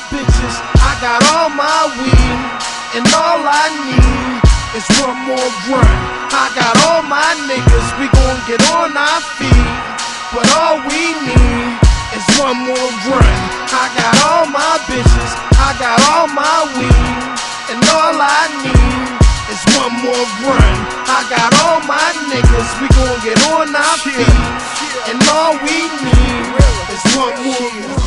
bitches, I got all my weed, and all I need is one more run. I got all my niggas, we gon' get on our feet, but all we need is one more run. I got all my bitches, I got all my weed, and all I need is one more run. I got all my niggas, we gon' get on our feet, and all we need is one more run.